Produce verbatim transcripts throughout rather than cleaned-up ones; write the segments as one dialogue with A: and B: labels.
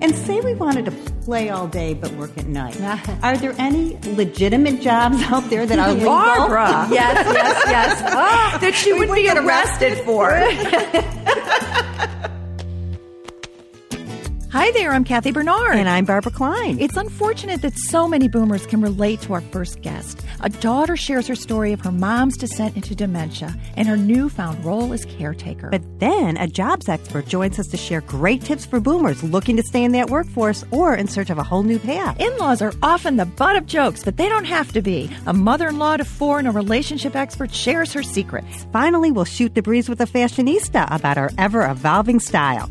A: And say we wanted to play all day but work at night. Are there any legitimate jobs out there that are legal?
B: Barbara! Yes, yes, yes. Oh, that she would be arrested for.
C: Hi there, I'm Kathy Bernard.
A: And I'm Barbara Klein.
C: It's unfortunate that so many boomers can relate to our first guest. A daughter shares her story of her mom's descent into dementia and her newfound role as caretaker.
A: But then a jobs expert joins us to share great tips for boomers looking to stay in that workforce or in search of a whole new path.
C: In-laws are often the butt of jokes, but they don't have to be. A mother-in-law to four and a relationship expert shares her secrets.
A: Finally, we'll shoot the breeze with a fashionista about our ever-evolving style.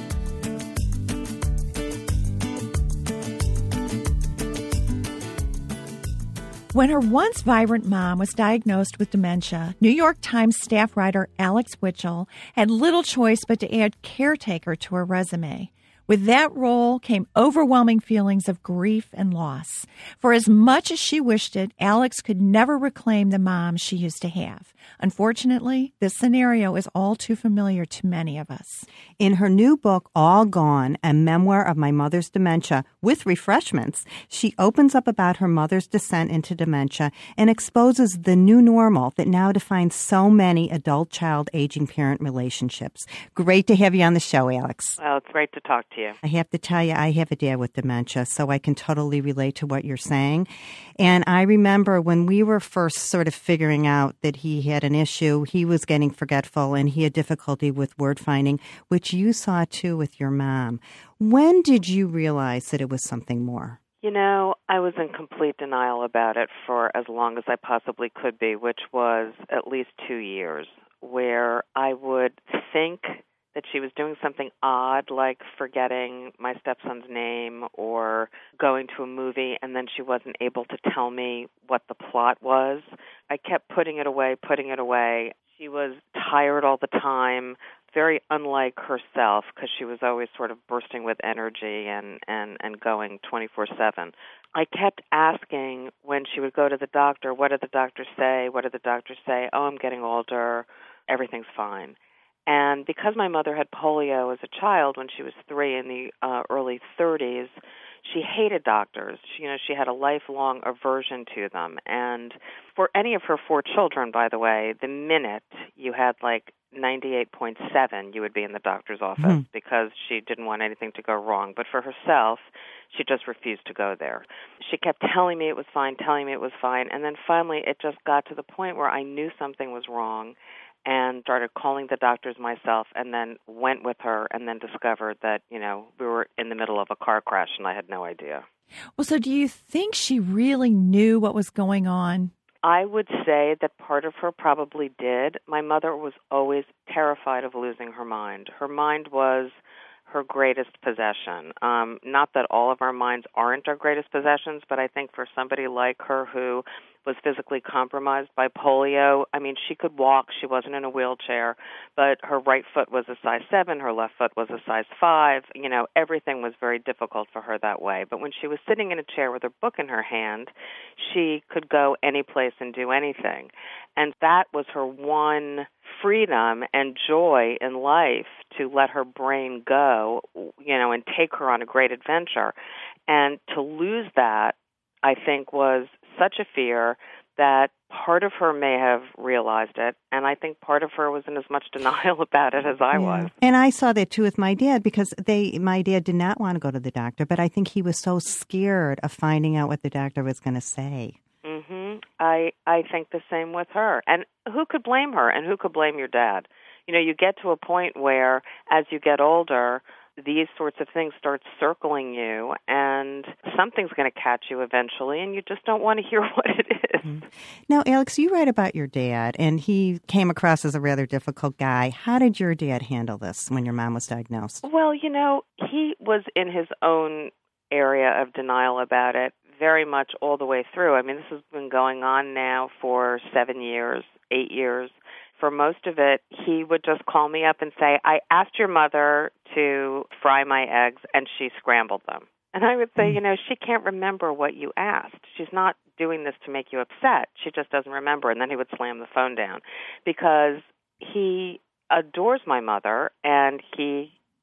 C: When her once vibrant mom was diagnosed with dementia, New York Times staff writer Alex Witchell had little choice but to add caretaker to her resume. With that role came overwhelming feelings of grief and loss. For as much as she wished it, Alex could never reclaim the mom she used to have. Unfortunately, this scenario is all too familiar to many of us.
A: In her new book, All Gone, a memoir of my mother's dementia with refreshments, she opens up about her mother's descent into dementia and exposes the new normal that now defines so many adult-child aging-parent relationships. Great to have you on the show, Alex.
D: Well, it's great to talk to you.
A: I have to tell you, I have a dad with dementia, so I can totally relate to what you're saying. And I remember when we were first sort of figuring out that he had an issue, he was getting forgetful and he had difficulty with word finding, which you saw too with your mom. When did you realize that it was something more?
D: You know, I was in complete denial about it for as long as I possibly could be, which was at least two years, where I would think that she was doing something odd, like forgetting my stepson's name or going to a movie, and then she wasn't able to tell me what the plot was. I kept putting it away, putting it away. She was tired all the time, very unlike herself, because she was always sort of bursting with energy and, and, and going twenty-four seven. I kept asking when she would go to the doctor, what did the doctor say? What did the doctor say? Oh, I'm getting older. Everything's fine. And because my mother had polio as a child when she was three in the uh, early thirties, she hated doctors. She, you know, she had a lifelong aversion to them. And for any of her four children, by the way, the minute you had like ninety-eight point seven, you would be in the doctor's office mm-hmm. because she didn't want anything to go wrong. But for herself, she just refused to go there. She kept telling me it was fine, telling me it was fine. And then finally it just got to the point where I knew something was wrong, and started calling the doctors myself, and then went with her and then discovered that, you know, we were in the middle of a car crash and I had no idea.
C: Well, so do you think she really knew what was going on?
D: I would say that part of her probably did. My mother was always terrified of losing her mind. Her mind was her greatest possession. Um, not that all of our minds aren't our greatest possessions, but I think for somebody like her who was physically compromised by polio, I mean, she could walk. She wasn't in a wheelchair, but her right foot was a size seven, her left foot was a size five. You know, everything was very difficult for her that way. But when she was sitting in a chair with her book in her hand, she could go any place and do anything. And that was her one freedom and joy in life, to let her brain go, you know, and take her on a great adventure. And to lose that, I think, was such a fear that part of her may have realized it, and I think part of her was in as much denial about it as I yeah. was.
A: And I saw that too with my dad, because they, my dad did not want to go to the doctor, but I think he was so scared of finding out what the doctor was going to say.
D: Mm-hmm. I I think the same with her. And who could blame her, and who could blame your dad? You know, you get to a point where, as you get older, these sorts of things start circling you, and something's going to catch you eventually, and you just don't want to hear what it is. Mm-hmm.
A: Now, Alex, you write about your dad, and he came across as a rather difficult guy. How did your dad handle this when your mom was diagnosed?
D: Well, you know, he was in his own area of denial about it very much all the way through. I mean, this has been going on now for seven years, eight years. For most of it, he would just call me up and say, I asked your mother to fry my eggs, and she scrambled them. And I would say, mm. you know, she can't remember what you asked. She's not doing this to make you upset. She just doesn't remember. And then he would slam the phone down, because he adores my mother, and he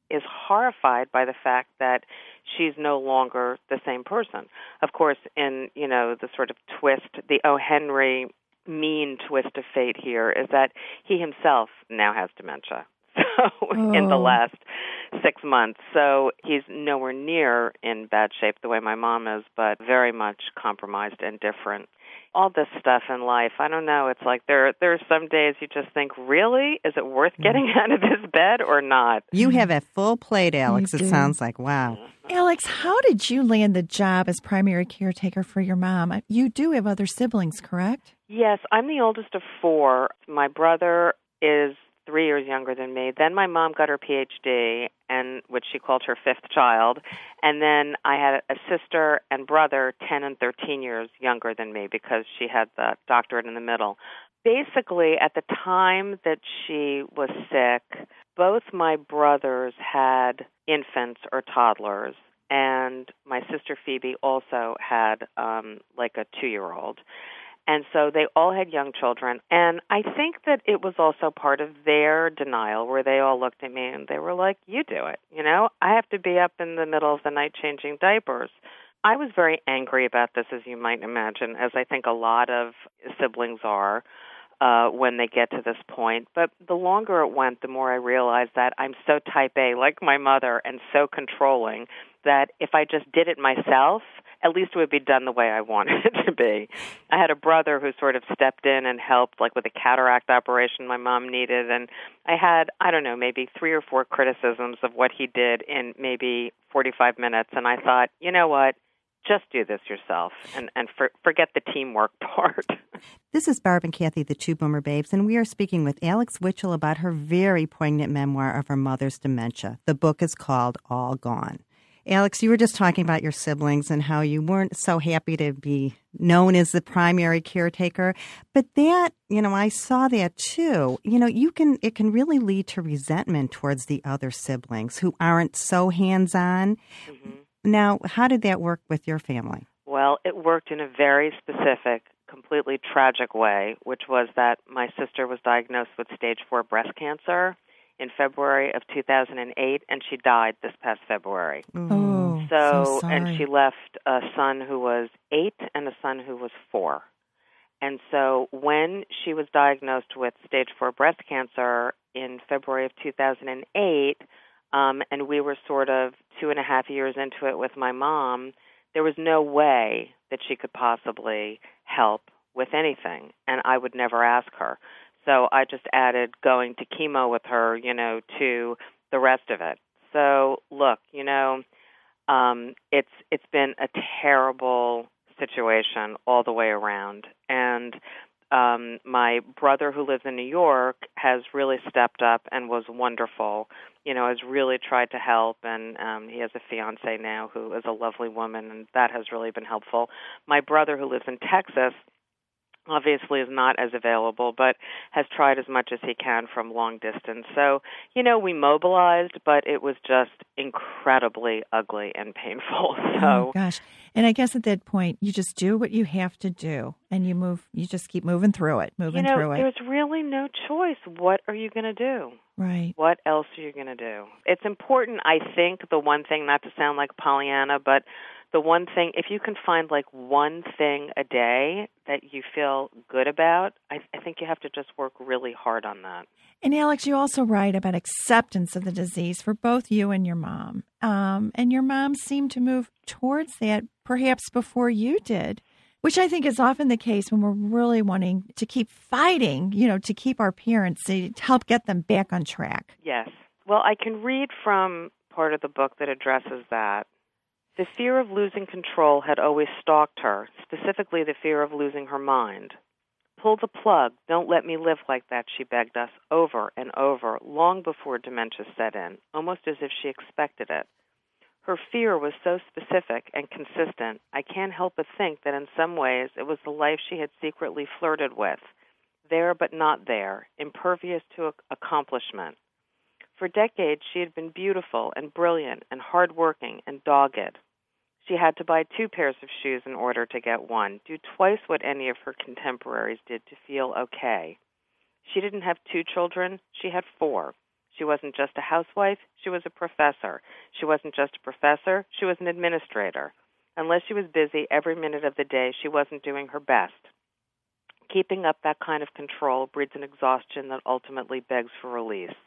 D: is horrified by the fact that she's no longer the same person. Of course, in, you know, the sort of twist, the O. Henry mean twist of fate here is that he himself now has dementia. So oh. in the last six months. So he's nowhere near in bad shape the way my mom is, but very much compromised and different. All this stuff in life, I don't know. It's like there, there are some days you just think, really? Is it worth getting out of this bed or not?
A: You have a full plate, Alex.
C: You
A: it
C: do.
A: Sounds like, wow.
C: Alex, how did you land the job as primary caretaker for your mom? You do have other siblings, correct?
D: Yes, I'm the oldest of four. My brother is three years younger than me. Then my mom got her P H D, and which she called her fifth child. And then I had a sister and brother, ten and thirteen years younger than me, because she had the doctorate in the middle. Basically, at the time that she was sick, both my brothers had infants or toddlers, and my sister Phoebe also had um, like a two-year-old. And so they all had young children. And I think that it was also part of their denial, where they all looked at me and they were like, you do it. You know, I have to be up in the middle of the night changing diapers. I was very angry about this, as you might imagine, as I think a lot of siblings are uh, when they get to this point. But the longer it went, the more I realized that I'm so type A, like my mother, and so controlling, that if I just did it myself, at least it would be done the way I wanted it to be. I had a brother who sort of stepped in and helped, like with a cataract operation my mom needed, and I had, I don't know, maybe three or four criticisms of what he did in maybe forty-five minutes, and I thought, you know what, just do this yourself and, and for, forget the teamwork part.
A: This is Barb and Kathy, the Two Boomer Babes, and we are speaking with Alex Witchell about her very poignant memoir of her mother's dementia. The book is called All Gone. Alex, you were just talking about your siblings and how you weren't so happy to be known as the primary caretaker. But that, you know, I saw that too. You know, you can it can really lead to resentment towards the other siblings who aren't so hands-on. Mm-hmm. Now, how did that work with your family?
D: Well, it worked in a very specific, completely tragic way, which was that my sister was diagnosed with stage four breast cancer in February of two thousand eight, and she died this past February.
C: Oh,
D: so,
C: so sorry.
D: And she left a son who was eight and a son who was four. And so when she was diagnosed with stage four breast cancer in February of two thousand eight, um, and we were sort of two and a half years into it with my mom, there was no way that she could possibly help with anything, and I would never ask her. So I just added going to chemo with her, you know, to the rest of it. So look, you know, um, it's it's been a terrible situation all the way around. And um, my brother, who lives in New York, has really stepped up and was wonderful. You know, has really tried to help, and um, he has a fiancée now who is a lovely woman, and that has really been helpful. My brother, who lives in Texas, obviously is not as available, but has tried as much as he can from long distance. So, you know, we mobilized, but it was just incredibly ugly and painful. So,
C: oh, gosh. And I guess at that point, you just do what you have to do, and you move, you just keep moving through it, moving
D: you know,
C: through it.
D: There's really no choice. What are you going to do?
C: Right.
D: What else are you going to do? It's important, I think, the one thing, not to sound like Pollyanna, but the one thing, if you can find like one thing a day that you feel good about, I, I think you have to just work really hard on that.
C: And Alex, you also write about acceptance of the disease for both you and your mom. Um, and your mom seemed to move towards that perhaps before you did, which I think is often the case when we're really wanting to keep fighting, you know, to keep our parents, to help get them back on track.
D: Yes. Well, I can read from part of the book that addresses that. The fear of losing control had always stalked her, specifically the fear of losing her mind. Pull the plug, don't let me live like that, she begged us over and over, long before dementia set in, almost as if she expected it. Her fear was so specific and consistent, I can't help but think that in some ways it was the life she had secretly flirted with, there but not there, impervious to accomplishment. For decades she had been beautiful and brilliant and hardworking and dogged. She had to buy two pairs of shoes in order to get one, do twice what any of her contemporaries did to feel okay. She didn't have two children, she had four. She wasn't just a housewife, she was a professor. She wasn't just a professor, she was an administrator. Unless she was busy every minute of the day, she wasn't doing her best. Keeping up that kind of control breeds an exhaustion that ultimately begs for release.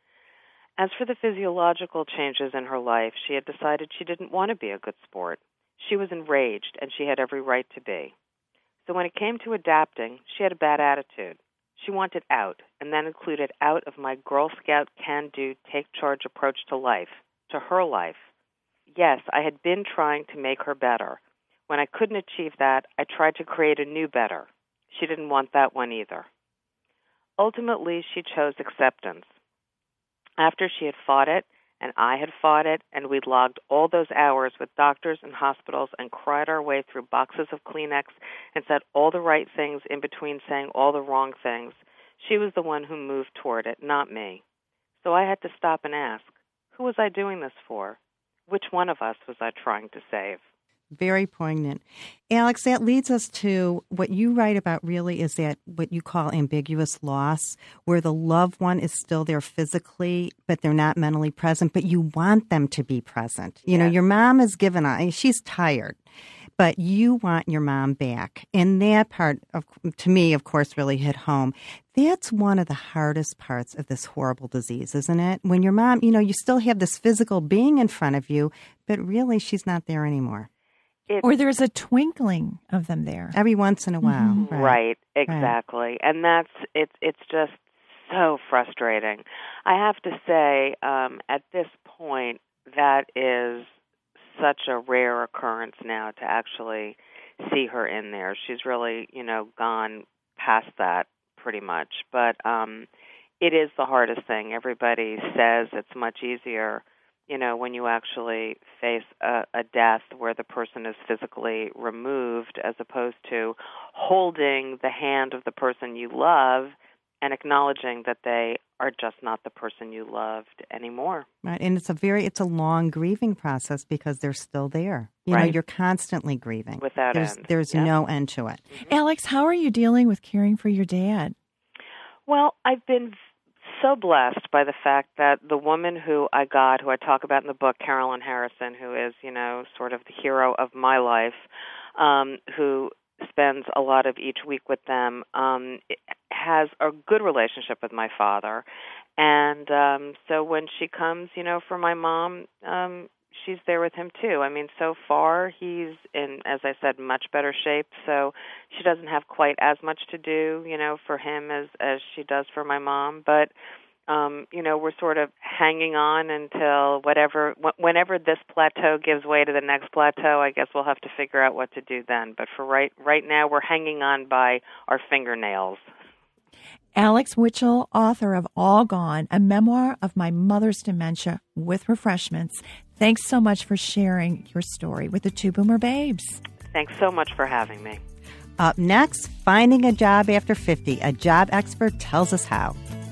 D: As for the physiological changes in her life, she had decided she didn't want to be a good sport. She was enraged, and she had every right to be. So when it came to adapting, she had a bad attitude. She wanted out, and that included out of my Girl Scout can-do, take-charge approach to life, to her life. Yes, I had been trying to make her better. When I couldn't achieve that, I tried to create a new better. She didn't want that one either. Ultimately, she chose acceptance. After she had fought it, and I had fought it, and we'd logged all those hours with doctors and hospitals and cried our way through boxes of Kleenex and said all the right things in between saying all the wrong things, she was the one who moved toward it, not me. So I had to stop and ask, who was I doing this for? Which one of us was I trying to save?
A: Very poignant. Alex, that leads us to what you write about really is that what you call ambiguous loss, where the loved one is still there physically, but they're not mentally present, but you want them to be present. You yes. know, your mom is given up, she's tired, but you want your mom back. And that part, of, to me, of course, really hit home. That's one of the hardest parts of this horrible disease, isn't it? When your mom, you know, you still have this physical being in front of you, but really she's not there anymore.
C: It, or there's a twinkling of them there.
A: Every once in a while.
D: Mm-hmm. Right. right, exactly. Right. And that's, it's it's just so frustrating. I have to say, um, at this point, that is such a rare occurrence now to actually see her in there. She's really, you know, gone past that pretty much. But um, it is the hardest thing. Everybody says it's much easier, you know, when you actually face a, a death where the person is physically removed as opposed to holding the hand of the person you love and acknowledging that they are just not the person you loved anymore.
A: Right, and it's a very, it's a long grieving process because they're still there. You
D: right.
A: know, you're constantly grieving.
D: Without
A: there's,
D: end.
A: There's
D: yep.
A: no end to it.
C: Mm-hmm. Alex, how are you dealing with caring for your dad?
D: Well, I've been so blessed by the fact that the woman who I got, who I talk about in the book, Carolyn Harrison, who is, you know, sort of the hero of my life, um, who spends a lot of each week with them, um, has a good relationship with my father. And um, so when she comes, you know, for my mom, um, she's there with him too. I mean, so far he's in, as I said, much better shape, so she doesn't have quite as much to do, you know, for him as, as she does for my mom. But, um, you know, we're sort of hanging on until whatever, wh- whenever this plateau gives way to the next plateau, I guess we'll have to figure out what to do then. But for right, right now, we're hanging on by our fingernails.
C: Alex Witchell, author of All Gone, a memoir of my mother's dementia with refreshments. Thanks so much for sharing your story with the Two Boomer Babes.
D: Thanks so much for having me.
A: Up next, finding a job after fifty. A job expert tells us how.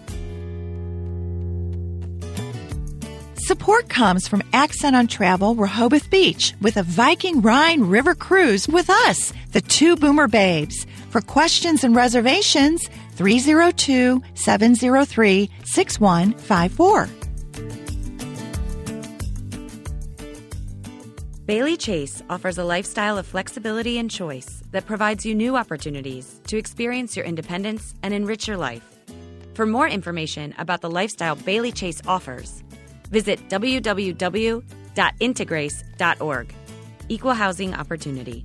C: Support comes from Accent on Travel Rehoboth Beach with a Viking Rhine River cruise with us, the Two Boomer Babes. For questions and reservations, three oh two, seven oh three, six one five four.
B: Bailey Chase offers a lifestyle of flexibility and choice that provides you new opportunities to experience your independence and enrich your life. For more information about the lifestyle Bailey Chase offers, visit w w w dot integrace dot org. Equal housing opportunity.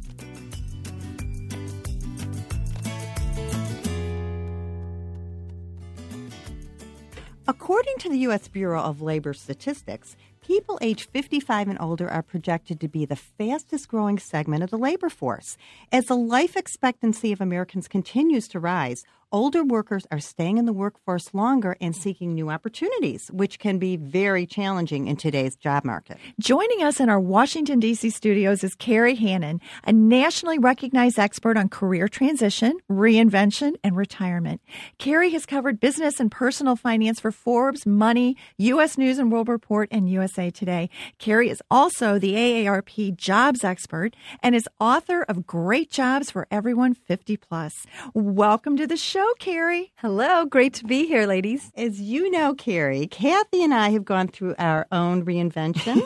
A: According to the U S Bureau of Labor Statistics, people age fifty-five and older are projected to be the fastest growing segment of the labor force. As the life expectancy of Americans continues to rise, older workers are staying in the workforce longer and seeking new opportunities, which can be very challenging in today's job market.
C: Joining us in our Washington, D C studios is Carrie Hannon, a nationally recognized expert on career transition, reinvention, and retirement. Carrie has covered business and personal finance for Forbes, Money, U S News and World Report, and U S A Today. Carrie is also the A A R P jobs expert and is author of Great Jobs for Everyone fifty plus. Welcome to the show, show, Carrie.
E: Hello. Great to be here, ladies.
A: As you know, Carrie, Kathy and I have gone through our own reinvention.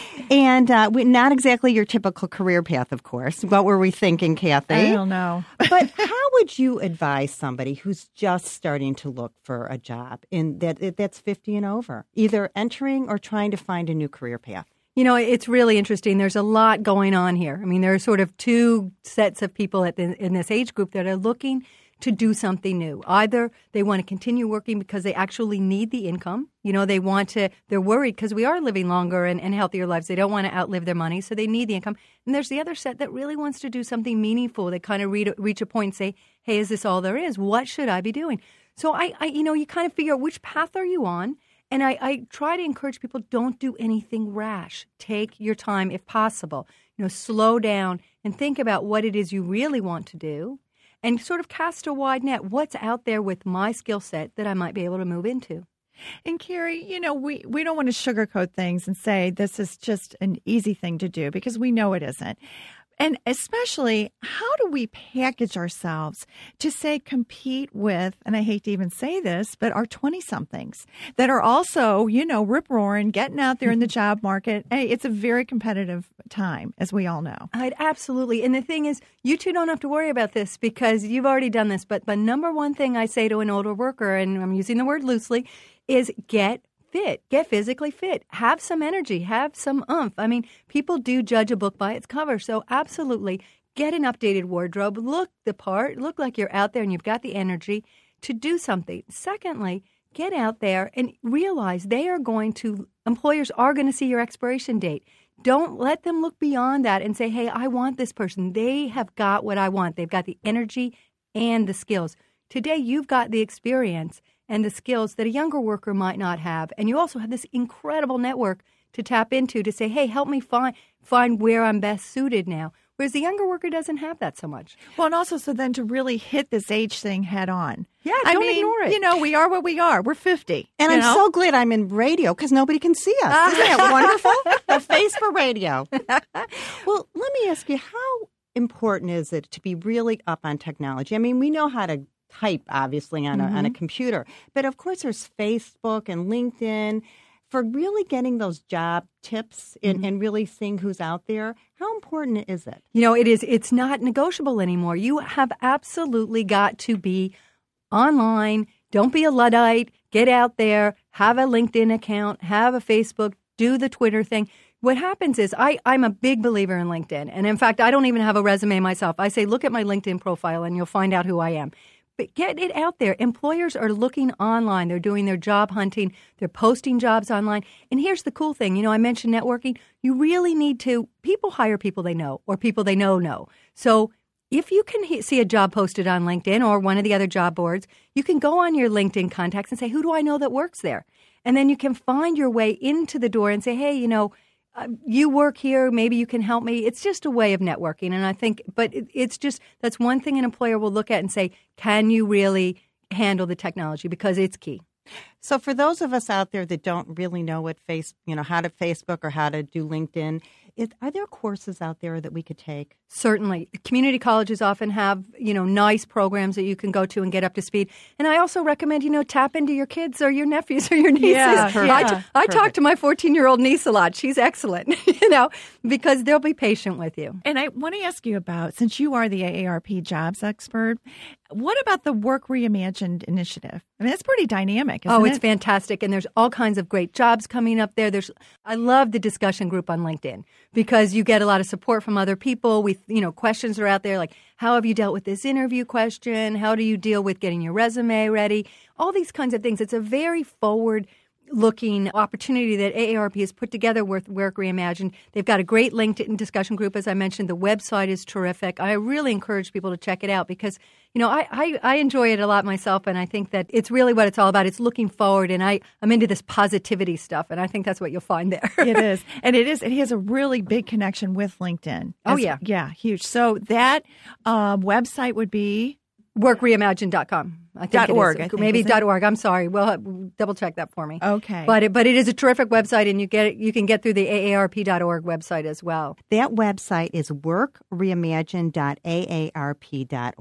A: and uh, we, not exactly your typical career path, of course. What were we thinking, Kathy?
C: I don't know.
A: But how would you advise somebody who's just starting to look for a job in that that's fifty and over, either entering or trying to find a new career path?
E: You know, it's really interesting. There's a lot going on here. I mean, there are sort of two sets of people at the, in this age group that are looking to do something new. Either they want to continue working because they actually need the income. You know, they want to, they're worried because we are living longer and, and healthier lives. They don't want to outlive their money, so they need the income. And there's the other set that really wants to do something meaningful. They kind of read, reach a point and say, hey, is this all there is? What should I be doing? So I, I you know, you kind of figure out which path are you on? And I, I try to encourage people, don't do anything rash. Take your time if possible. You know, slow down and think about what it is you really want to do and sort of cast a wide net. What's out there with my skill set that I might be able to move into?
C: And Carrie, you know, we, we don't want to sugarcoat things and say this is just an easy thing to do because we know it isn't. And especially, how do we package ourselves to, say, compete with, and I hate to even say this, but our twenty-somethings that are also, you know, rip-roaring, getting out there in the job market. Hey, it's a very competitive time, as we all know.
E: I'd absolutely. And the thing is, you two don't have to worry about this because you've already done this. But the number one thing I say to an older worker, and I'm using the word loosely, is get fit, get physically fit, have some energy, have some oomph. I mean, people do judge a book by its cover. So absolutely get an updated wardrobe, look the part, look like you're out there and you've got the energy to do something. Secondly, get out there and realize they are going to, employers are going to see your expiration date. Don't let them look beyond that and say, hey, I want this person. They have got what I want. They've got the energy and the skills. Today, you've got the experience and the skills that a younger worker might not have. And you also have this incredible network to tap into to say, hey, help me find find where I'm best suited now. Whereas the younger worker doesn't have that so much.
C: Well, and also so then to really hit this age thing head on.
E: Yeah,
C: I
E: don't
C: mean,
E: ignore it.
C: You know, we are what we are. We're fifty.
A: And I'm
C: know?
A: so glad I'm in radio because nobody can see us. Isn't that wonderful? A face for radio. Well, let me ask you, how important is it to be really up on technology? I mean, we know how to type, obviously, on a, mm-hmm. on a computer. But, of course, there's Facebook and LinkedIn. For really getting those job tips and, mm-hmm. and really seeing who's out there, how important is it?
E: You know, it is. It's not negotiable anymore. You have absolutely got to be online. Don't be a Luddite. Get out there. Have a LinkedIn account. Have a Facebook. Do the Twitter thing. What happens is I, I'm a big believer in LinkedIn. And, in fact, I don't even have a resume myself. I say, look at my LinkedIn profile and you'll find out who I am. But get it out there. Employers are looking online. They're doing their job hunting. They're posting jobs online. And here's the cool thing. You know, I mentioned networking. You really need to, people hire people they know or people they know know. So if you can he- see a job posted on LinkedIn or one of the other job boards, you can go on your LinkedIn contacts and say, who do I know that works there? And then you can find your way into the door and say, hey, you know, Uh, you work here, maybe you can help me. It's just a way of networking. And I think, but it, it's just, that's one thing an employer will look at and say, can you really handle the technology? Because it's key.
A: So for those of us out there that don't really know what face, you know, how to Facebook or how to do LinkedIn, is, are there courses out there that we could take?
E: Certainly. Community colleges often have, you know, nice programs that you can go to and get up to speed. And I also recommend, you know, tap into your kids or your nephews or your nieces.
C: Yeah,
E: I,
C: yeah,
E: t- I talk to my fourteen-year-old niece a lot. She's excellent, you know, because they'll be patient with you.
C: And I want to ask you about, since you are the A A R P jobs expert, what about the Work Reimagined initiative? I mean, that's pretty dynamic, isn't
E: oh,
C: it?
E: it's fantastic. And there's all kinds of great jobs coming up there. There's, I love the discussion group on LinkedIn because you get a lot of support from other people. We, you know, questions are out there like, how have you dealt with this interview question? How do you deal with getting your resume ready? All these kinds of things. It's a very forward looking opportunity that A A R P has put together with Work Reimagined. They've got a great LinkedIn discussion group, as I mentioned. The website is terrific. I really encourage people to check it out because, you know, I, I, I enjoy it a lot myself, and I think that it's really what it's all about. It's looking forward, and I, I'm into this positivity stuff, and I think that's what you'll find there.
C: It is. And it is. It has a really big connection with LinkedIn.
E: Oh,
C: It's-
E: yeah.
C: Yeah, huge. So that um, website would be?
E: work reimagined dot com. I think
C: Dot
E: it
C: org,
E: is.
C: I think,
E: Maybe
C: is it?
E: dot .org. I'm sorry. Well, double check that for me.
C: Okay.
E: But it, but it is a terrific website, and you get you can get through the A A R P dot org website as well.
A: That website is work reimagined dot A A R P dot org.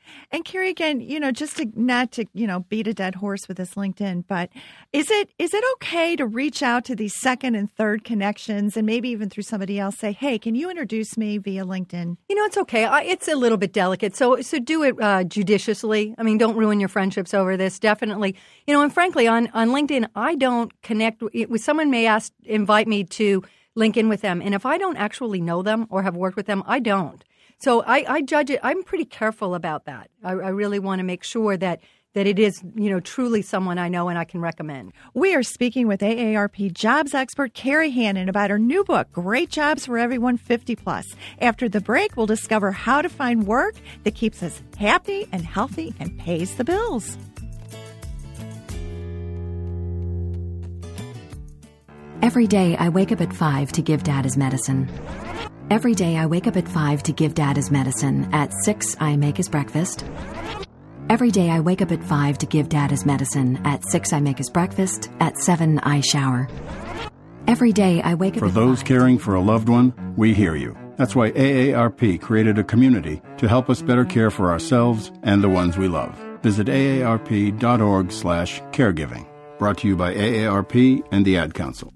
C: And Carrie, again, you know, just to not to, you know, beat a dead horse with this LinkedIn, but is it is it okay to reach out to these second and third connections and maybe even through somebody else say, hey, can you introduce me via LinkedIn?
E: You know, it's okay. I, it's a little bit delicate. So so do it uh, judiciously. I mean, don't ruin your friendships over this. Definitely. You know, and frankly, on, on LinkedIn, I don't connect with someone may ask, invite me to link in with them. And if I don't actually know them or have worked with them, I don't. So I, I judge it. I'm pretty careful about that. I, I really want to make sure that that it is, you know, truly someone I know and I can recommend.
C: We are speaking with A A R P jobs expert Carrie Hannon about her new book, Great Jobs for Everyone fifty plus. After the break, we'll discover how to find work that keeps us happy and healthy and pays the bills.
F: Every day I wake up at five to give Dad his medicine. Every day I wake up at five to give Dad his medicine. At six, I make his breakfast. Every day I wake up at five to give Dad his medicine. At six, I make his breakfast. At seven, I shower. Every day I wake up
G: For
F: at
G: those
F: five.
G: caring for a loved one, we hear you. That's why A A R P created a community to help us better care for ourselves and the ones we love. Visit A A R P dot org slash caregiving. Brought to you by A A R P and the Ad Council.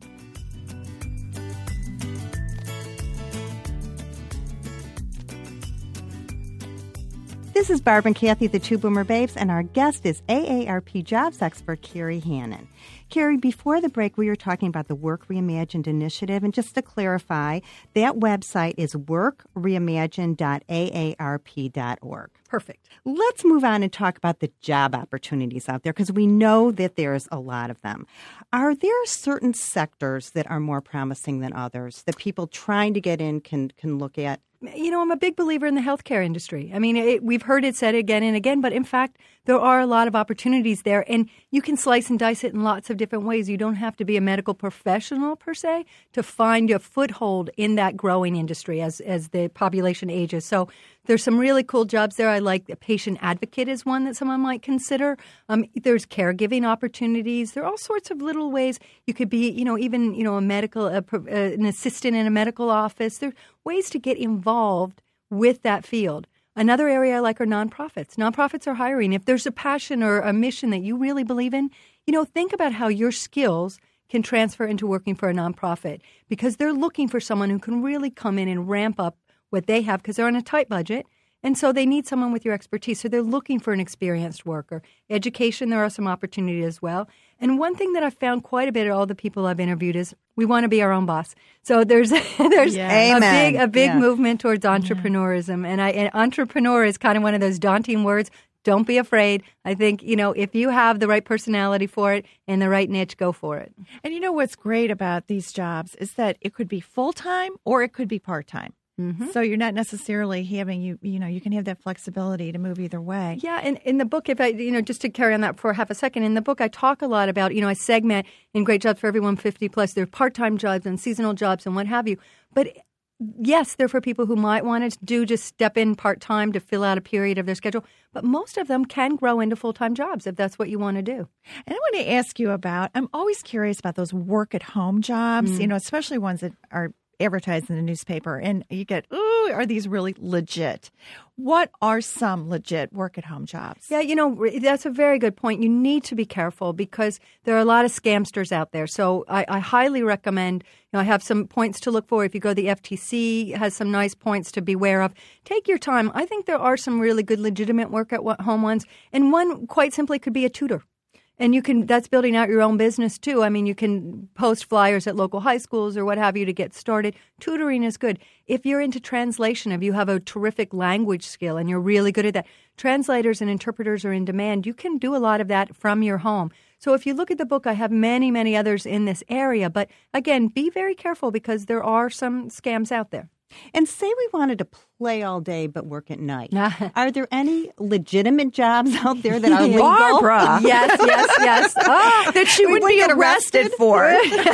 A: This is Barb and Kathy, the two Boomer Babes, and our guest is A A R P jobs expert Carrie Hannon. Carrie, before the break, we were talking about the Work Reimagined initiative, and just to clarify, that website is work reimagined dot A A R P dot org.
E: Perfect.
A: Let's move on and talk about the job opportunities out there, because we know that there's a lot of them. Are there certain sectors that are more promising than others that people trying to get in can, can look at?
E: You know, I'm a big believer in the healthcare industry. I mean, it, we've heard it said again and again, but in fact, there are a lot of opportunities there, and you can slice and dice it in lots of different ways. You don't have to be a medical professional, per se, to find a foothold in that growing industry as, as the population ages. So there's some really cool jobs there. I like a patient advocate is one that someone might consider. Um, there's caregiving opportunities. There are all sorts of little ways you could be, you know, even, you know, a medical, a, an assistant in a medical office. There are ways to get involved with that field. Another area I like are nonprofits. Nonprofits are hiring. If there's a passion or a mission that you really believe in, you know, think about how your skills can transfer into working for a nonprofit, because they're looking for someone who can really come in and ramp up what they have, because they're on a tight budget. And so they need someone with your expertise. So they're looking for an experienced worker. Education, there are some opportunities as well. And one thing that I've found quite a bit at all the people I've interviewed is we want to be our own boss. So there's there's
C: Yeah.
E: a big a big
A: Yeah.
E: movement towards entrepreneurism. And I and entrepreneur is kind of one of those daunting words. Don't be afraid. I think, you know, if you have the right personality for it and the right niche, go for it.
C: And you know what's great about these jobs is that it could be full-time or it could be part-time. Mm-hmm. So you're not necessarily having, you you know, you can have that flexibility to move either way.
E: Yeah, and in the book, if I, you know, just to carry on that for half a second, in the book I talk a lot about, you know, I segment in Great Jobs for Everyone fifty plus, there are part-time jobs and seasonal jobs and what have you. But yes, they're for people who might want to do just step in part-time to fill out a period of their schedule. But most of them can grow into full-time jobs if that's what you want to do.
C: And I want to ask you about, I'm always curious about those work-at-home jobs, mm. you know, especially ones that are advertised in the newspaper, and you get, ooh, are these really legit? What are some legit work-at-home jobs?
E: Yeah, you know, that's a very good point. You need to be careful because there are a lot of scamsters out there. So I, I highly recommend, you know, I have some points to look for. If you go to the F T C, has some nice points to beware of. Take your time. I think there are some really good legitimate work-at-home ones, and one quite simply could be a tutor. And you can, that's building out your own business too. I mean, you can post flyers at local high schools or what have you to get started. Tutoring is good. If you're into translation, if you have a terrific language skill and you're really good at that, translators and interpreters are in demand. You can do a lot of that from your home. So if you look at the book, I have many, many others in this area. But again, be very careful because there are some scams out there.
A: And say we wanted to play all day but work at night. Are there any legitimate jobs out there that are legal?
C: Barbara.
E: Yes, yes, yes. Oh,
C: that she would
A: we
C: be
A: get
C: arrested,
A: arrested?
C: for.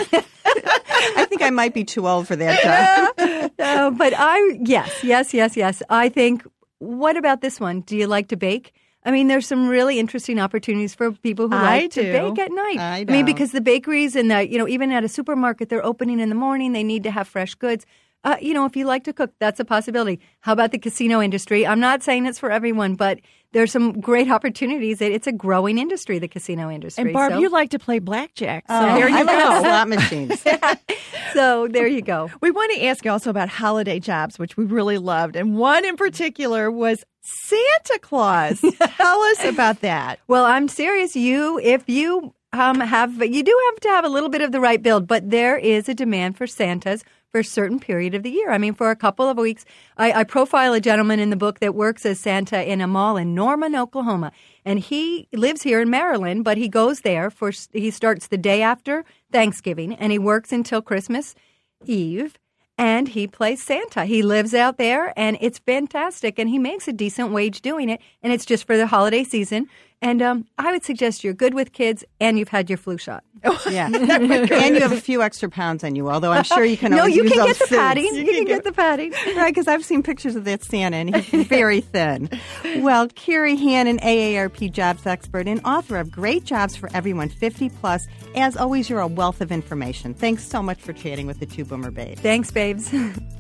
A: I think I might be too old for that job.
E: uh, but I, yes, yes, yes, yes. I think, what about this one? Do you like to bake? I mean, there's some really interesting opportunities for people who
C: I
E: like
C: do.
E: to bake at night.
A: I,
E: I mean, because the bakeries and the, you know, even at a supermarket, they're opening in the morning. They need to have fresh goods. Uh, you know, if you like to cook, that's a possibility. How about the casino industry? I'm not saying it's for everyone, but there's some great opportunities. It, it's a growing industry, the casino industry.
C: And Barb,
E: so.
C: you like to play blackjack. So
A: Oh,
C: there you
A: I like
C: go.
A: slot machines.
E: So there you go.
C: We want to ask you also about holiday jobs, which we really loved. And one in particular was Santa Claus. Tell us about that.
E: Well, I'm serious. You, if you um, have, you do have to have a little bit of the right build, but there is a demand for Santas for a certain period of the year. I mean, for a couple of weeks, I, I profile a gentleman in the book that works as Santa in a mall in Norman, Oklahoma. And he lives here in Maryland, but he goes there for, he starts the day after Thanksgiving and he works until Christmas Eve. And he plays Santa. He lives out there, and it's fantastic. And he makes a decent wage doing it, and it's just for the holiday season. And um, I would suggest you're good with kids, and you've had your flu shot.
A: Yeah, and you have a few extra pounds on you. Although I'm sure you can.
E: No,
A: always
E: you
A: use
E: can
A: those
E: get the
A: suits.
E: padding. You, you can get, get the padding.
A: Right, because I've seen pictures of that Santa, and he's very thin. Well, Carrie Hannon, A A R P jobs expert and author of Great Jobs for Everyone fifty plus. As always, you're a wealth of information. Thanks so much for chatting with the Two Boomer Babes.
E: Thanks, babes.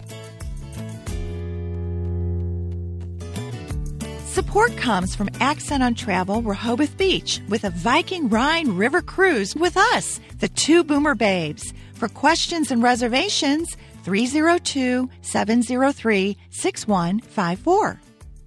C: Support comes from Accent on Travel Rehoboth Beach with a Viking Rhine River cruise with us, the Two Boomer Babes. For questions and reservations, three oh two, seven oh three, six one five four.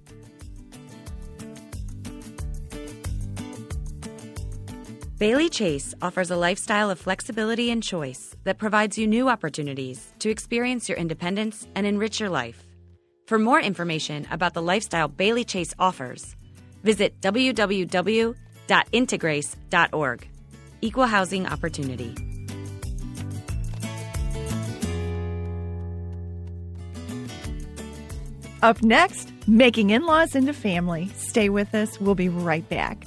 B: Bailey Chase offers a lifestyle of flexibility and choice that provides you new opportunities to experience your independence and enrich your life. For more information about the lifestyle Bailey Chase offers, visit w w w dot integrace dot org. Equal housing opportunity.
C: Up next, making in-laws into family. Stay with us. We'll be right back.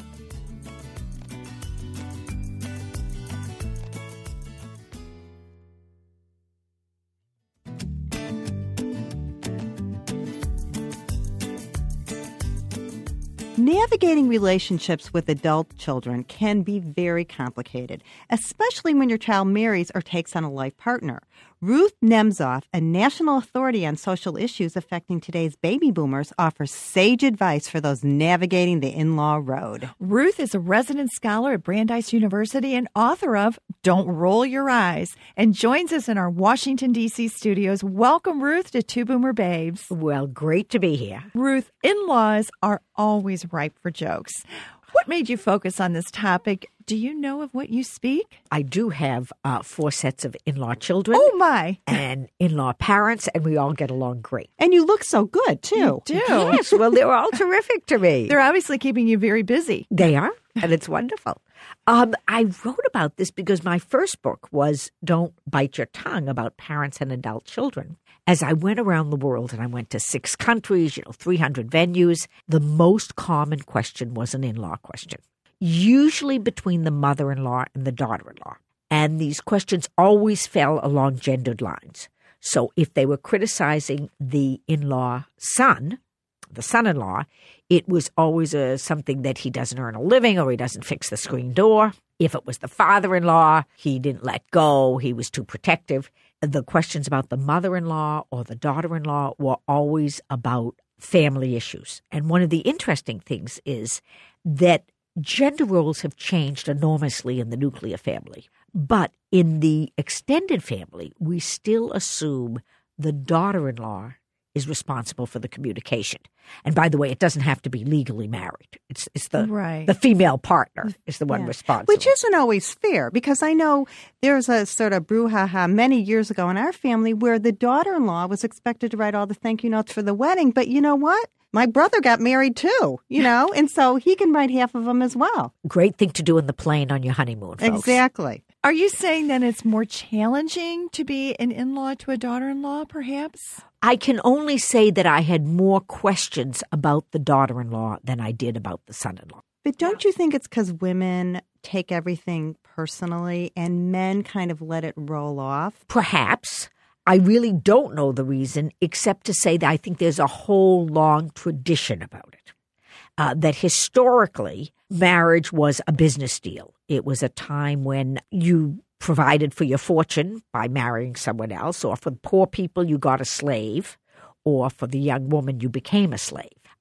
A: Navigating relationships with adult children can be very complicated, especially when your child marries or takes on a life partner. Ruth Nemzoff, a national authority on social issues affecting today's baby boomers, offers sage advice for those navigating the in-law road.
C: Ruth is a resident scholar at Brandeis University and author of Don't Roll Your Eyes, and joins us in our Washington, D C studios. Welcome, Ruth, to Two Boomer Babes.
H: Well, great to be here.
C: Ruth, in-laws are always ripe for jokes. What made you focus on this topic? Do you know of what you speak?
H: I do have uh, four sets of in-law children.
C: Oh, my.
H: And in-law parents, and we all get along great.
A: And you look so good, too.
C: You do.
H: Yes, well, they're all terrific to me.
C: They're obviously keeping you very busy.
H: They are, and it's wonderful. Um, I wrote about this because my first book was Don't Bite Your Tongue, about parents and adult children. As I went around the world, and I went to six countries, you know, three hundred venues, the most common question was an in-law question, usually between the mother-in-law and the daughter-in-law. And these questions always fell along gendered lines. So if they were criticizing the in-law son, the son-in-law, it was always a, something that he doesn't earn a living or he doesn't fix the screen door. If it was the father-in-law, he didn't let go, he was too protective. The questions about the mother-in-law or the daughter-in-law were always about family issues. And one of the interesting things is that gender roles have changed enormously in the nuclear family. But in the extended family, we still assume the daughter-in-law is responsible for the communication. And by the way, it doesn't have to be legally married. It's it's the
C: Right.
H: the female partner is the one
A: Yeah.
H: responsible.
A: Which isn't always fair, because I know there's a sort of brouhaha many years ago in our family where the daughter-in-law was expected to write all the thank you notes for the wedding. But you know what? My brother got married too, you know, and so he can write half of them as well.
H: Great thing to do in the plane on your honeymoon, folks.
A: Exactly.
C: Are you saying that it's more challenging to be an in-law to a daughter-in-law, perhaps?
H: I can only say that I had more questions about the daughter-in-law than I did about the son-in-law.
A: But don't you think it's because women take everything personally and men kind of let it roll off?
H: Perhaps. I really don't know the reason, except to say that I think there's a whole long tradition about it. Uh, that historically, marriage was a business deal. It was a time when you provided for your fortune by marrying someone else, or for poor people, you got a slave, or for the young woman, you became a slave.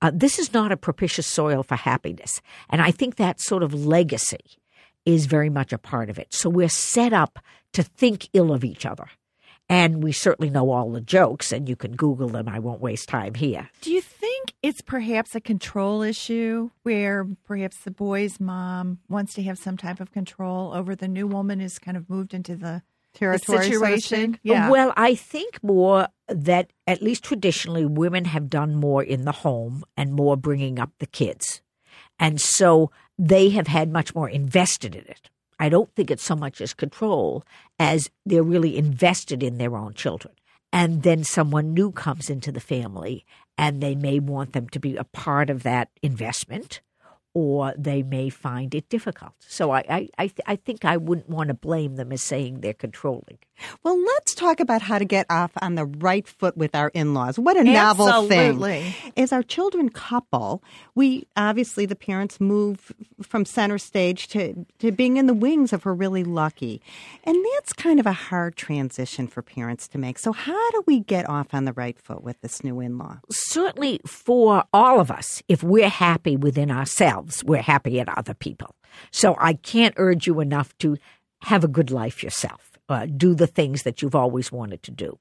H: Uh, this is not a propitious soil for happiness. And I think that sort of legacy is very much a part of it. So we're set up to think ill of each other. And we certainly know all the jokes, and you can Google them. I won't waste time here.
C: Do you think it's perhaps a control issue where perhaps the boy's mom wants to have some type of control over the new woman who's kind of moved into the, the
A: Territory, so to
C: situation?
A: speak?
C: Yeah.
H: Well, I think more that at least traditionally women have done more in the home and more bringing up the kids. And so they have had much more invested in it. I don't think it's so much as control as they're really invested in their own children. And then someone new comes into the family and they may want them to be a part of that investment, or they may find it difficult. So I I, I, th- I think I wouldn't want to blame them as saying they're controlling.
A: Well, let's talk about how to get off on the right foot with our in-laws. What a novel
C: Absolutely.
A: thing. As our children couple, we obviously, the parents move from center stage to, to being in the wings if we're really lucky. And that's kind of a hard transition for parents to make. So how do we get off on the right foot with this new in-law?
H: Certainly for all of us, if we're happy within ourselves, we're happy at other people. So I can't urge you enough to have a good life yourself. Uh, do the things that you've always wanted to do.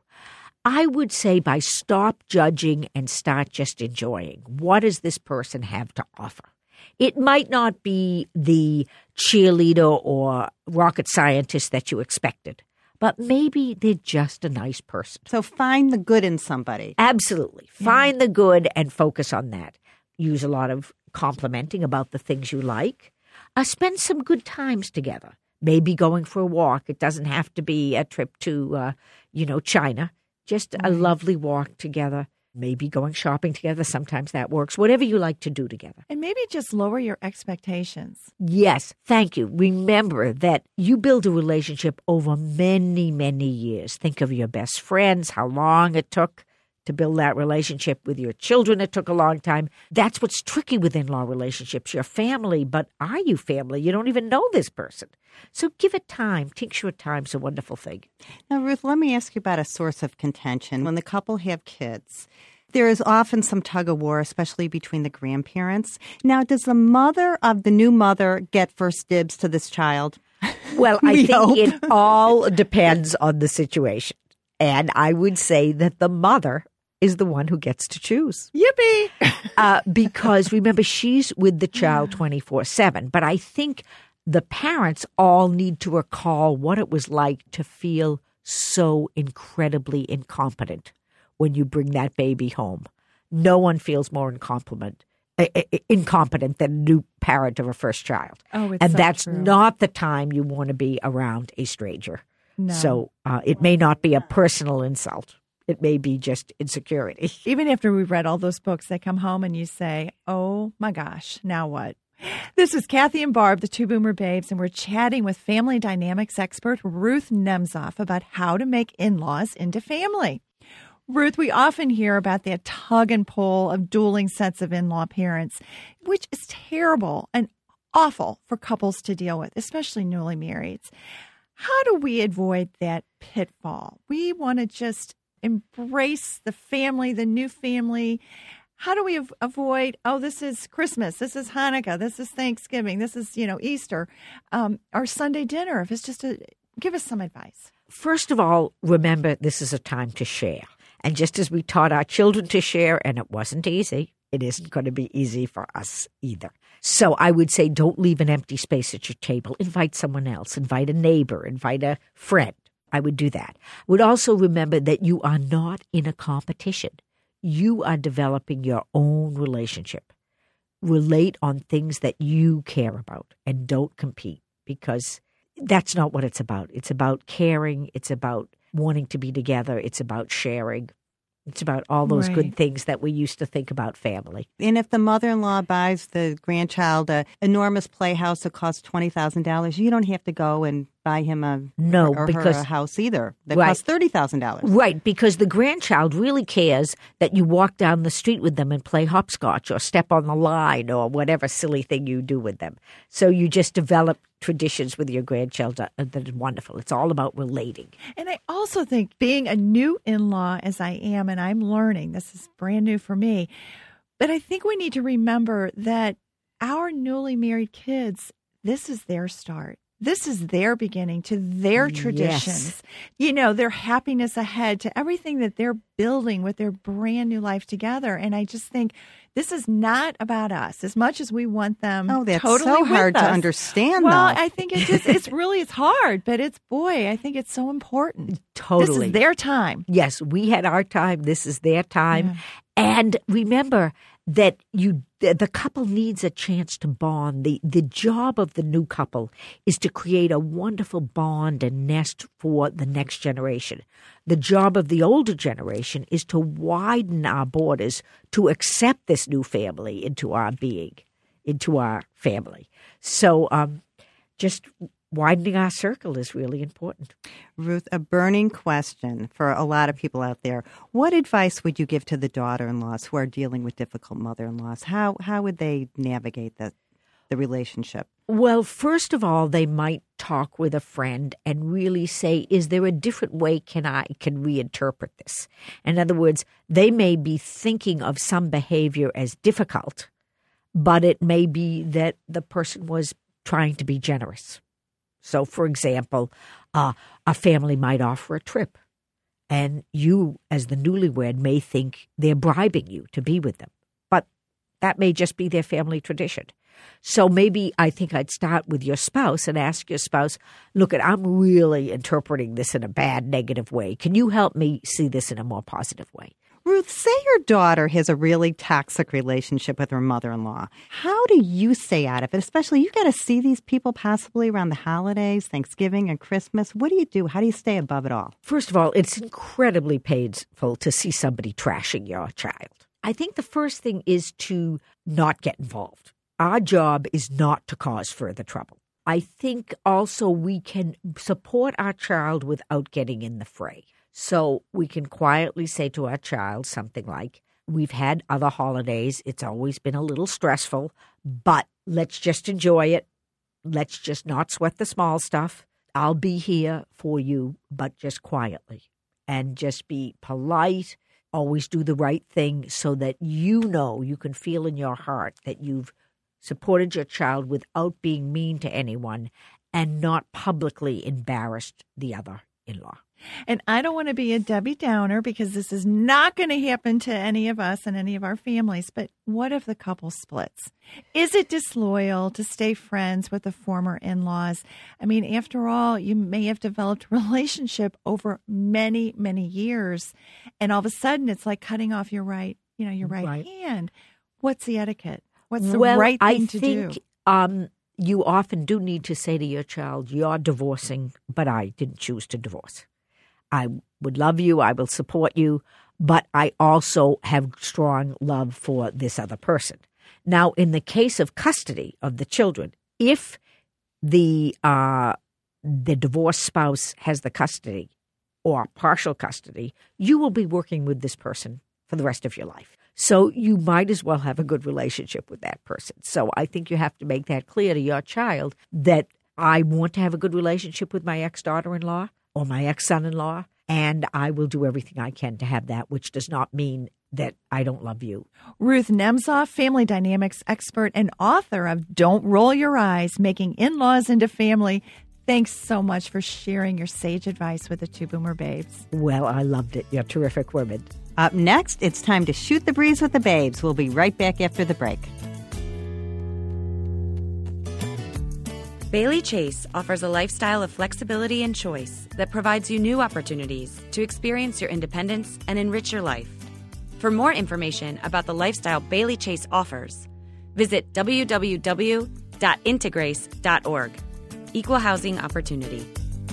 H: I would say by stop judging and start just enjoying. What does this person have to offer? It might not be the cheerleader or rocket scientist that you expected, but maybe they're just a nice person.
A: So find the good in somebody.
H: Absolutely. Find the good and focus on that. Use a lot of complimenting about the things you like. Uh, spend some good times together. Maybe going for a walk. It doesn't have to be a trip to, uh, you know, China. Just a lovely walk together. Maybe going shopping together. Sometimes that works. Whatever you like to do together.
C: And maybe just lower your expectations.
H: Yes, thank you. Remember that you build a relationship over many, many years. Think of your best friends, how long it took to build that relationship with your children. It took a long time. That's what's tricky with in-law relationships. You're family, but are you family? You don't even know this person. So give it time. Tincture of time's a wonderful thing.
A: Now, Ruth, let me ask you about a source of contention. When the couple have kids, there is often some tug of war, especially between the grandparents. Now, does the mother of the new mother get first dibs to this child?
H: Well, I
A: We
H: think
A: hope.
H: it all depends on the situation. And I would say that the mother is the one who gets to choose.
C: Yippee!
H: uh, because remember, she's with the child twenty-four seven. But I think the parents all need to recall what it was like to feel so incredibly incompetent when you bring that baby home. No one feels more incompetent, uh, incompetent than a new parent of a first child.
C: Oh, it's
H: and
C: so
H: that's
C: true.
H: not the time you want to be around a stranger.
C: No.
H: So uh, it may not be a personal insult. It may be just insecurity.
C: Even after we've read all those books, they come home and you say, oh my gosh, now what? This is Kathy and Barb, the two Boomer Babes, and we're chatting with family dynamics expert Ruth Nemzoff about how to make in-laws into family. Ruth, we often hear about that tug and pull of dueling sets of in-law parents, which is terrible and awful for couples to deal with, especially newly marrieds. How do we avoid that pitfall? We want to just embrace the family, the new family. How do we av- avoid, oh, this is Christmas, this is Hanukkah, this is Thanksgiving, this is, you know, Easter, um, our Sunday dinner? If it's just a, give us some advice.
H: First of all, remember this is a time to share. And just as we taught our children to share, and it wasn't easy, it isn't going to be easy for us either. So I would say don't leave an empty space at your table. Invite someone else. Invite a neighbor. Invite a friend. I would do that. Would also remember that you are not in a competition. You are developing your own relationship. Relate on things that you care about and don't compete, because that's not what it's about. It's about caring. It's about wanting to be together. It's about sharing. It's about all those
C: Right.
H: good things that we used to think about family.
A: And if the mother-in-law buys the grandchild an enormous playhouse that costs twenty thousand dollars, you don't have to go and buy him a
H: No,
A: or her
H: because-
A: a house either. That
H: Right.
A: costs thirty thousand dollars.
H: Right, because the grandchild really cares that you walk down the street with them and play hopscotch or step on the line or whatever silly thing you do with them. So you just develop traditions with your grandchild that that is wonderful. It's all about relating.
C: And I also think being a new in-law as I am, and I'm learning, this is brand new for me, But I think we need to remember that our newly married kids, this is their start. This is their beginning to their traditions,
H: Yes.
C: you know, their happiness ahead, to everything that they're building with their brand new life together. And I just think this is not about us as much as we want them.
A: Oh, that's
C: totally
A: so
C: with
A: hard to
C: us.
A: understand,
C: Well,
A: though.
C: I think it just, it's really, it's hard, but it's, boy, I think it's so important.
H: Totally.
C: This is their time.
H: Yes, we had our time. This is their time.
C: Yeah.
H: And remember that you the, the couple needs a chance to bond. The the job of the new couple is to create a wonderful bond and nest for the next generation. The job of the older generation is to widen our borders to accept this new family into our being, into our family. So um, just widening our circle is really important.
A: Ruth, a burning question for a lot of people out there. What advice would you give to the daughter-in-laws who are dealing with difficult mother-in-laws? How how would they navigate the, the relationship?
H: Well, first of all, they might talk with a friend and really say, is there a different way can I can we interpret this? In other words, they may be thinking of some behavior as difficult, but it may be that the person was trying to be generous. So, for example, uh, a family might offer a trip, and you, as the newlywed, may think they're bribing you to be with them. But that may just be their family tradition. So maybe I think I'd start with your spouse and ask your spouse, look, I'm really interpreting this in a bad, negative way. Can you help me see this in a more positive way?
A: Ruth, say your daughter has a really toxic relationship with her mother-in-law. How do you stay out of it? Especially, you got to see these people possibly around the holidays, Thanksgiving and Christmas. What do you do? How do you stay above it all?
H: First of all, it's incredibly painful to see somebody trashing your child. I think the first thing is to not get involved. Our job is not to cause further trouble. I think also we can support our child without getting in the fray. So we can quietly say to our child something like, we've had other holidays. It's always been a little stressful, but let's just enjoy it. Let's just not sweat the small stuff. I'll be here for you, but just quietly. And just be polite. Always do the right thing so that you know, you can feel in your heart that you've supported your child without being mean to anyone and not publicly embarrassed the other in-law.
C: And I don't want to be a Debbie Downer because this is not going to happen to any of us and any of our families. But what if the couple splits? Is it disloyal to stay friends with the former in-laws? I mean, after all, you may have developed a relationship over many, many years. And all of a sudden, it's like cutting off your right, you know, your right,
H: Right.
C: hand. What's the etiquette? What's the
H: well,
C: right thing
H: I
C: to
H: think,
C: do?
H: Um, you often do need to say to your child, you're divorcing, but I didn't choose to divorce. I would love you, I will support you, but I also have strong love for this other person. Now, in the case of custody of the children, if the uh, the divorced spouse has the custody or partial custody, you will be working with this person for the rest of your life. So you might as well have a good relationship with that person. So I think you have to make that clear to your child that I want to have a good relationship with my ex-daughter-in-law or my ex-son-in-law, and I will do everything I can to have that, which does not mean that I don't love you.
C: Ruth Nemzoff, family dynamics expert and author of Don't Roll Your Eyes, Making In-Laws into Family. Thanks so much for sharing your sage advice with the two Boomer Babes.
H: Well, I loved it. You're terrific women.
A: Up next, it's time to shoot the breeze with the babes. We'll be right back after the break.
B: Bailey Chase offers a lifestyle of flexibility and choice that provides you new opportunities to experience your independence and enrich your life. For more information about the lifestyle Bailey Chase offers, visit w w w dot integrace dot org. Equal housing opportunity.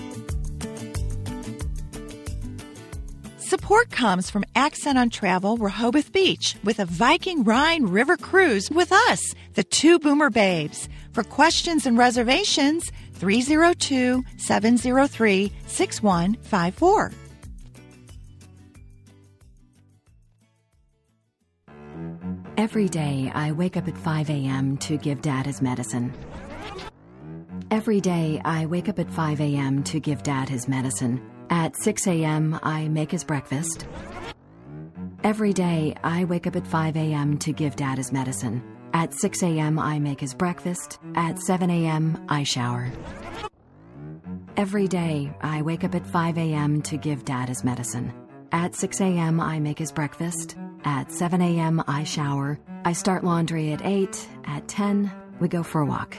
C: Support comes from Accent on Travel Rehoboth Beach with a Viking Rhine River cruise with us, the two Boomer Babes. For questions and reservations, three oh two, seven oh three, six one five four.
F: Every day, I wake up at five a.m. to give Dad his medicine. Every day, I wake up at five a.m. to give Dad his medicine. At six a.m., I make his breakfast. Every day, I wake up at five a.m. to give Dad his medicine. At six a.m., I make his breakfast. At seven a.m., I shower. Every day, I wake up at five a.m. to give Dad his medicine. At six a.m., I make his breakfast. At seven a.m., I shower. I start laundry at eight. At ten, we go for a walk.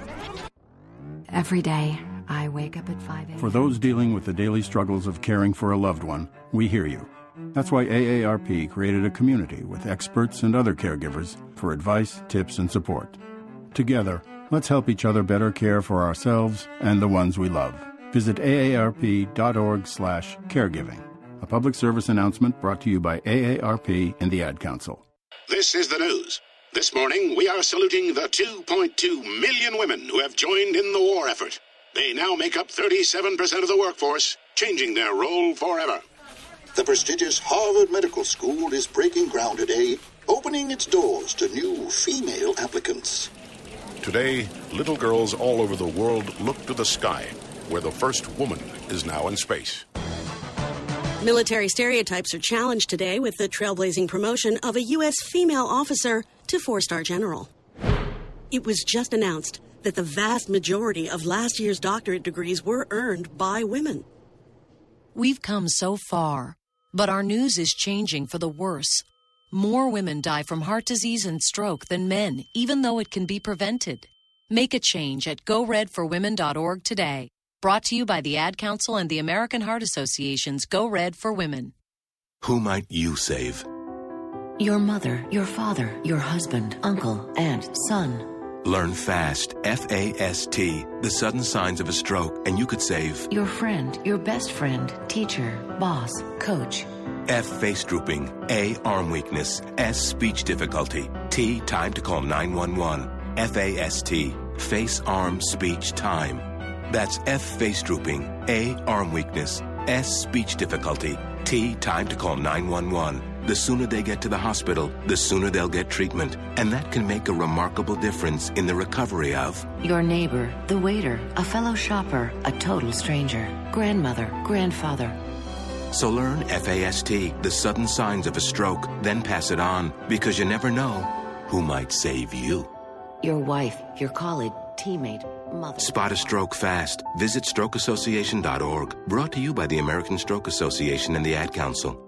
F: Every day, I wake up at five a.m.
G: For those dealing with the daily struggles of caring for a loved one, we hear you. That's why A A R P created a community with experts and other caregivers for advice, tips, and support. Together, let's help each other better care for ourselves and the ones we love. Visit aarp.org slash caregiving. A public service announcement brought to you by A A R P and the Ad Council.
I: This is the news. This morning, we are saluting the two point two million women who have joined in the war effort. They now make up thirty-seven percent of the workforce, changing their role forever.
J: The prestigious Harvard Medical School is breaking ground today, opening its doors to new female applicants.
I: Today, little girls all over the world look to the sky, where the first woman is now in space.
K: Military stereotypes are challenged today with the trailblazing promotion of a U S female officer to four-star general. It was just announced that the vast majority of last year's doctorate degrees were earned by women.
L: We've come so far, but our news is changing for the worse. More women die from heart disease and stroke than men, even though it can be prevented. Make a change at go red for women dot org today. Brought to you by the Ad Council and the American Heart Association's Go Red for Women.
M: Who might you save?
N: Your mother, your father, your husband, uncle, aunt, son.
M: Learn fast, F A S T, the sudden signs of a stroke, and you could save
N: your friend, your best friend, teacher, boss, coach.
M: F, face drooping, A, arm weakness, S, speech difficulty, T, time to call nine one one. F A S T, face, arm, speech, time. That's F, face drooping, A, arm weakness, S, speech difficulty, T, time to call nine one one. The sooner they get to the hospital, the sooner they'll get treatment. And that can make a remarkable difference in the recovery of
N: your neighbor, the waiter, a fellow shopper, a total stranger, grandmother, grandfather.
M: So learn F A S T, the sudden signs of a stroke, then pass it on, because you never know who might save you.
N: Your wife, your colleague, teammate, mother.
M: Spot a stroke fast. Visit stroke association dot org. Brought to you by the American Stroke Association and the Ad Council.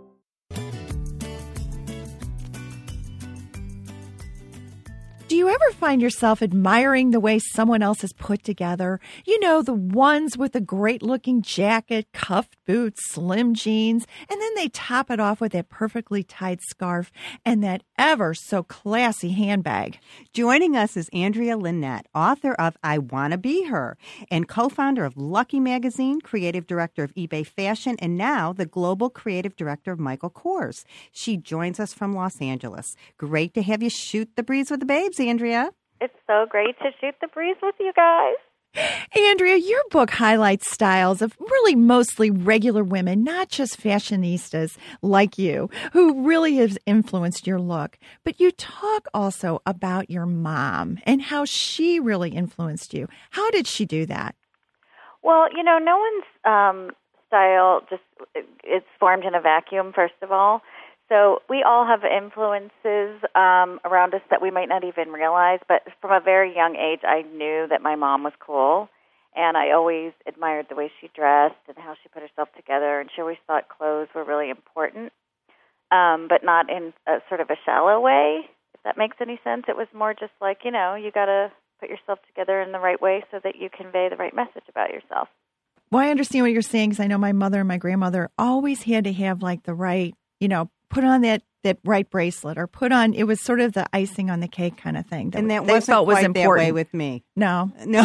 C: Do you ever find yourself admiring the way someone else is put together? You know, the ones with a great-looking jacket, cuffed boots, slim jeans, and then they top it off with that perfectly tied scarf and that ever-so-classy handbag.
A: Joining us is Andrea Lynette, author of I Wanna Be Her, and co-founder of Lucky Magazine, creative director of eBay Fashion, and now the global creative director of Michael Kors. She joins us from Los Angeles. Great to have you shoot the breeze with the babes, Andrea.
O: It's so great to shoot the breeze with you guys.
C: Andrea, your book highlights styles of really mostly regular women, not just fashionistas like you, who really has influenced your look. But you talk also about your mom and how she really influenced you. How did she do that?
O: Well, you know, no one's um, style just it's formed in a vacuum, first of all. So we all have influences um, around us that we might not even realize. But from a very young age, I knew that my mom was cool, and I always admired the way she dressed and how she put herself together. And she always thought clothes were really important, um, but not in a sort of a shallow way, if that makes any sense. It was more just like, you know, you got to put yourself together in the right way so that you convey the right message about yourself.
C: Well, I understand what you're saying, because I know my mother and my grandmother always had to have like the right, you know, put on that, that right bracelet, or put on, it was sort of the icing on the cake kind of thing. That
A: and that
C: they
A: wasn't
C: felt was
A: quite
C: important.
A: that way with me.
C: No.
A: No.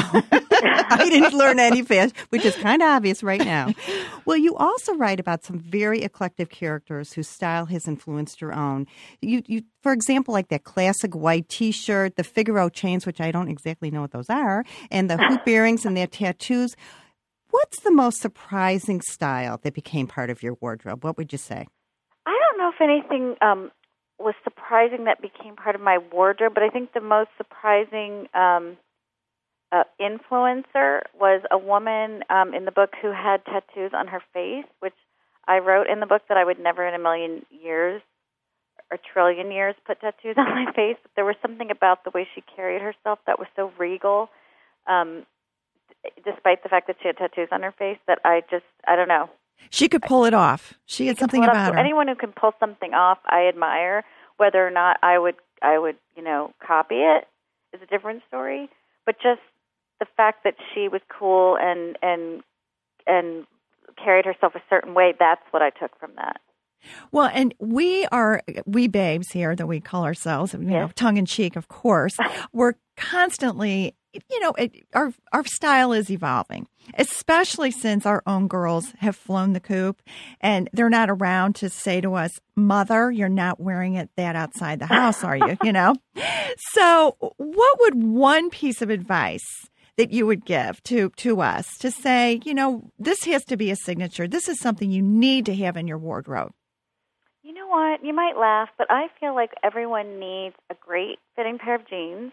A: I didn't learn any fashion, which is kind of obvious right now. Well, you also write about some very eclectic characters whose style has influenced your own. You, you, for example, like that classic white T-shirt, the Figaro chains, which I don't exactly know what those are, and the hoop earrings and their tattoos. What's the most surprising style that became part of your wardrobe? What would you say?
O: I don't know if anything um, was surprising that became part of my wardrobe, but I think the most surprising um, uh, influencer was a woman um, in the book who had tattoos on her face, which I wrote in the book that I would never in a million years a trillion years put tattoos on my face, but there was something about the way she carried herself that was so regal, um, despite the fact that she had tattoos on her face, that I just, I don't know.
C: She could pull it off. She had something about her.
O: Anyone who can pull something off, I admire. Whether or not I would, I would, you know, copy it is a different story. But just the fact that she was cool and and and carried herself a certain way, that's what I took from that.
C: Well, and we are, we babes here that we call ourselves, you
O: yes.
C: know, tongue in cheek, of course, we're constantly, you know, it, our our style is evolving, especially since our own girls have flown the coop and they're not around to say to us, Mother, you're not wearing it that outside the house, are you? You know? So what would one piece of advice that you would give to, to us to say, you know, this has to be a signature. This is something you need to have in your wardrobe?
O: You know what? You might laugh, but I feel like everyone needs a great fitting pair of jeans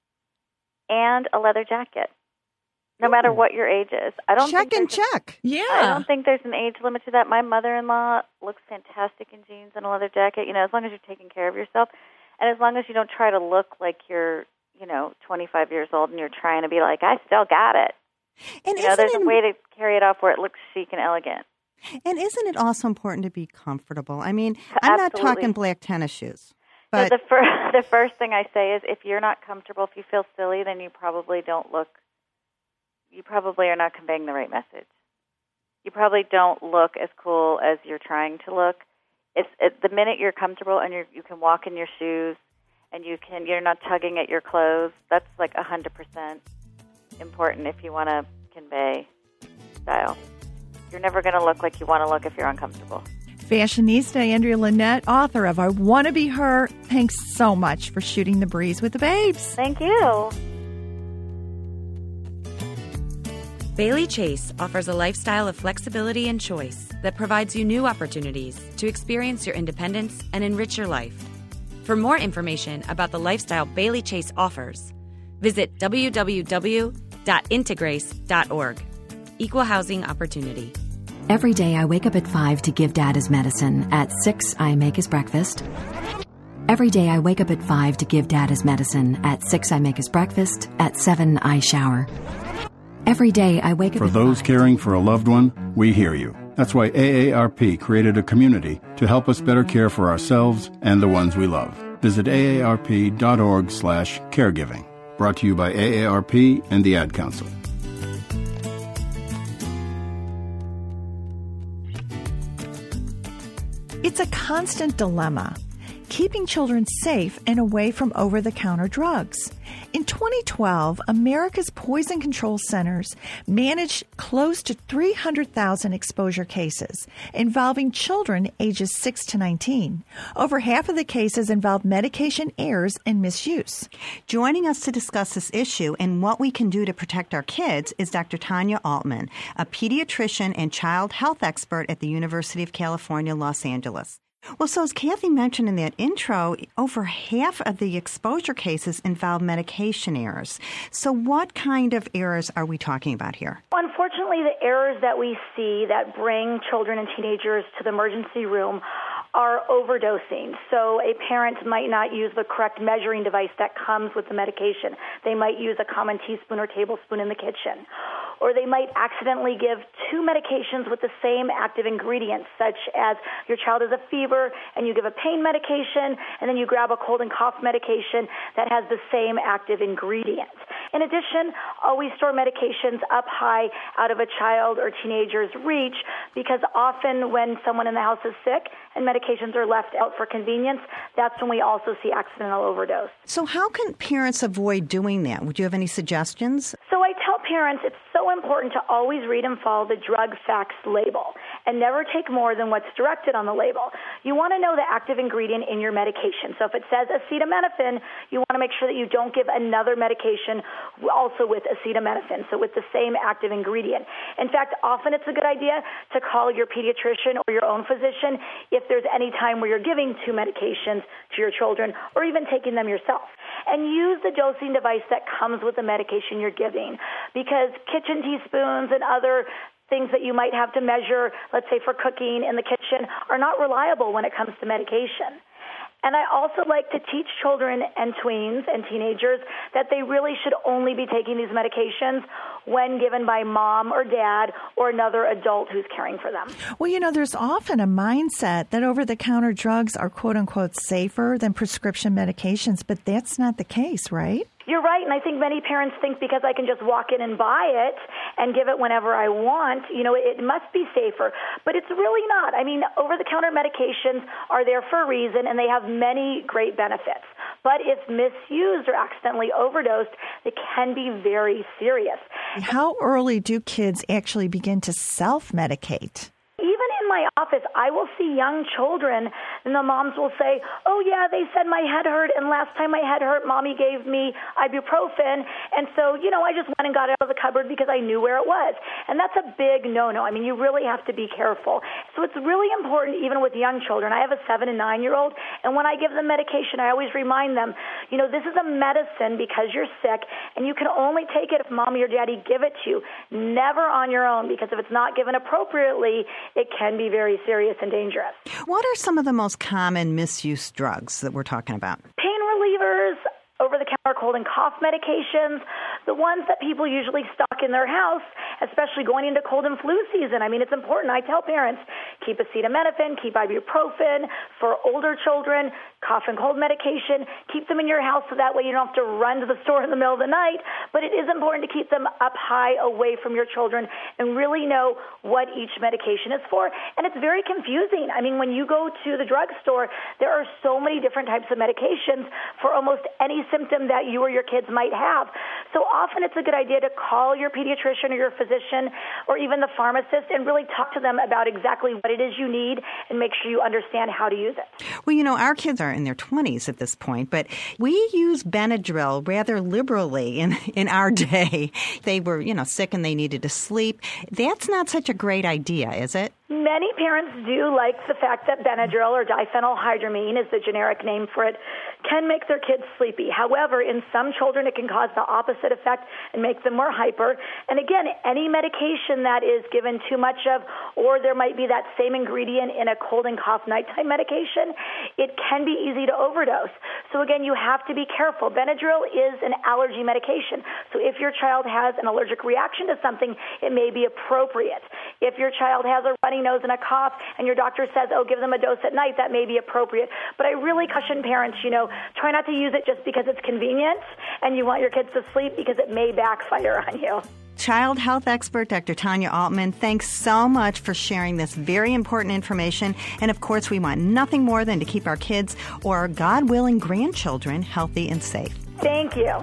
O: and a leather jacket, no Ooh. matter what your age is. I don't
A: check
O: think
A: and check.
O: A,
C: yeah.
O: I don't think there's an age limit to that. My mother-in-law looks fantastic in jeans and a leather jacket, you know, as long as you're taking care of yourself and as long as you don't try to look like you're, you know, twenty-five years old and you're trying to be like, I still got it.
A: And
O: you know, there's a way to carry it off where it looks chic and elegant.
A: And isn't it also important to be comfortable? I mean, I'm
O: Absolutely.
A: not talking black tennis shoes. But
O: so the first, the first thing I say is if you're not comfortable, if you feel silly, then you probably don't look, you probably are not conveying the right message. You probably don't look as cool as you're trying to look. It's it, the minute you're comfortable and you you can walk in your shoes and you can, you're not tugging at your clothes, that's like one hundred percent important if you want to convey style. You're never going to look like you want to look if you're uncomfortable.
C: Fashionista Andrea Lynette, author of I Want to Be Her. Thanks so much for shooting the breeze with the babes.
O: Thank you.
B: Bailey Chase offers a lifestyle of flexibility and choice that provides you new opportunities to experience your independence and enrich your life. For more information about the lifestyle Bailey Chase offers, visit w w w dot integrace dot org. Equal housing opportunity.
F: Every day I wake up at five to give Dad his medicine. At six, I make his breakfast. Every day I wake up at five to give Dad his medicine. At six, I make his breakfast. At seven, I shower. Every day I wake up
G: For
F: at
G: those
F: five.
G: caring for a loved one, we hear you. That's why A A R P created a community to help us better care for ourselves and the ones we love. Visit A A R P dot org slash caregiving. Brought to you by A A R P and the Ad Council.
C: It's a constant dilemma, keeping children safe and away from over-the-counter drugs. In twenty twelve, America's Poison Control Centers managed close to three hundred thousand exposure cases involving children ages six to nineteen. Over half of the cases involved medication errors and misuse.
A: Joining us to discuss this issue and what we can do to protect our kids is Doctor Tanya Altman, a pediatrician and child health expert at the University of California, Los Angeles. Well, so as Kathy mentioned in that intro, over half of the exposure cases involve medication errors. So what kind of errors are we talking about here?
P: Unfortunately, the errors that we see that bring children and teenagers to the emergency room are overdosing. So a parent might not use the correct measuring device that comes with the medication. They might use a common teaspoon or tablespoon in the kitchen. Or they might accidentally give two medications with the same active ingredients, such as your child has a fever and you give a pain medication, and then you grab a cold and cough medication that has the same active ingredients. In addition, always store medications up high out of a child or teenager's reach, because often when someone in the house is sick and medications are left out for convenience, that's when we also see accidental overdose.
A: So how can parents avoid doing that? Would you have any suggestions?
P: So I tell parents it's so important to always read and follow the drug facts label and never take more than what's directed on the label. You want to know the active ingredient in your medication. So if it says acetaminophen, you want to make sure that you don't give another medication also with acetaminophen, so with the same active ingredient. In fact, often it's a good idea to call your pediatrician or your own physician if there's any time where you're giving two medications to your children or even taking them yourself. And use the dosing device that comes with the medication you're giving, because kitchen teaspoons and other things that you might have to measure, let's say for cooking in the kitchen, are not reliable when it comes to medication. And I also like to teach children and tweens and teenagers that they really should only be taking these medications when given by mom or dad or another adult who's caring for them.
C: Well, you know, there's often a mindset that over-the-counter drugs are quote-unquote safer than prescription medications, but that's not the case, right?
P: You're right, and I think many parents think because I can just walk in and buy it and give it whenever I want, you know, it must be safer. But it's really not. I mean, over-the-counter medications are there for a reason, and they have many great benefits. But if misused or accidentally overdosed, they can be very serious.
C: How early do kids actually begin to self-medicate?
P: Even in my office, I will see young children, and the moms will say, oh, yeah, they said my head hurt, and last time my head hurt, Mommy gave me ibuprofen, and so, you know, I just went and got it out of the cupboard because I knew where it was. And that's a big no-no. I mean, you really have to be careful. So it's really important, even with young children. I have a seven- and nine-year-old, and when I give them medication, I always remind them, you know, this is a medicine because you're sick, and you can only take it if Mommy or Daddy give it to you, never on your own, because if it's not given appropriately, it can be very serious and dangerous.
A: What are some of the most common misuse drugs that we're talking about?
P: Pain relievers, over-the-counter cold and cough medications, the ones that people usually stock in their house, especially going into cold and flu season. I mean, it's important. I tell parents, keep acetaminophen, keep ibuprofen. For older children, cough and cold medication, keep them in your house so that way you don't have to run to the store in the middle of the night. But it is important to keep them up high away from your children and really know what each medication is for. And it's very confusing. I mean, when you go to the drugstore, there are so many different types of medications for almost any symptom that you or your kids might have. So often it's a good idea to call your pediatrician or your physician or even the pharmacist and really talk to them about exactly what it is you need and make sure you understand how to use it.
A: Well, you know, our kids are in their twenties at this point, but we use Benadryl rather liberally in, in our day. They were, you know, sick and they needed to sleep. That's not such a great idea, is it?
P: Many parents do like the fact that Benadryl, or diphenylhydramine is the generic name for it, can make their kids sleepy. However, in some children, it can cause the opposite effect and make them more hyper. And again, any medication that is given too much of, or there might be that same ingredient in a cold and cough nighttime medication, it can be easy to overdose. So again, you have to be careful. Benadryl is an allergy medication. So if your child has an allergic reaction to something, it may be appropriate. If your child has a runny nose and a cough and your doctor says, oh, give them a dose at night, that may be appropriate. But I really caution parents, you know, try not to use it just because it's convenient and you want your kids to sleep, because it may backfire on you.
A: Child health expert Doctor Tanya Altman, thanks so much for sharing this very important information. And of course, we want nothing more than to keep our kids or, God willing, grandchildren healthy and safe.
P: Thank you.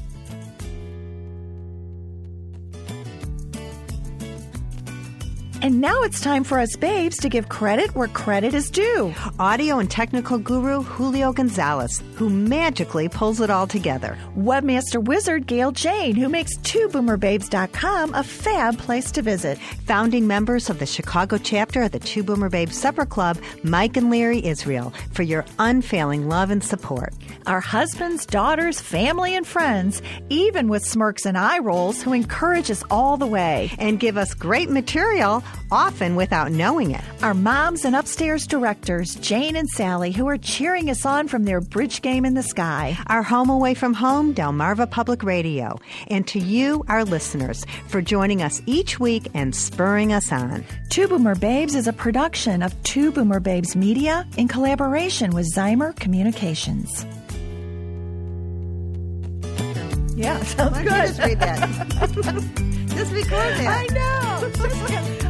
C: And now it's time for us babes to give credit where credit is due.
A: Audio and technical guru Julio Gonzalez, who magically pulls it all together.
C: Webmaster wizard Gail Jane, who makes two boomer babes dot com a fab place to visit.
A: Founding members of the Chicago chapter of the Two Boomer Babes Supper Club, Mike and Larry Israel, for your unfailing love and support.
C: Our husbands, daughters, family, and friends, even with smirks and eye rolls, who encourage us all the way.
A: And give us great material, often without knowing it.
C: Our moms and upstairs directors, Jane and Sally, who are cheering us on from their bridge game in the sky.
A: Our home away from home, Delmarva Public Radio. And to you, our listeners, for joining us each week and spurring us on.
C: Two Boomer Babes is a production of Two Boomer Babes Media in collaboration with Zymer Communications.
A: Yeah, sounds good. Just read that. Just record it.
C: I know.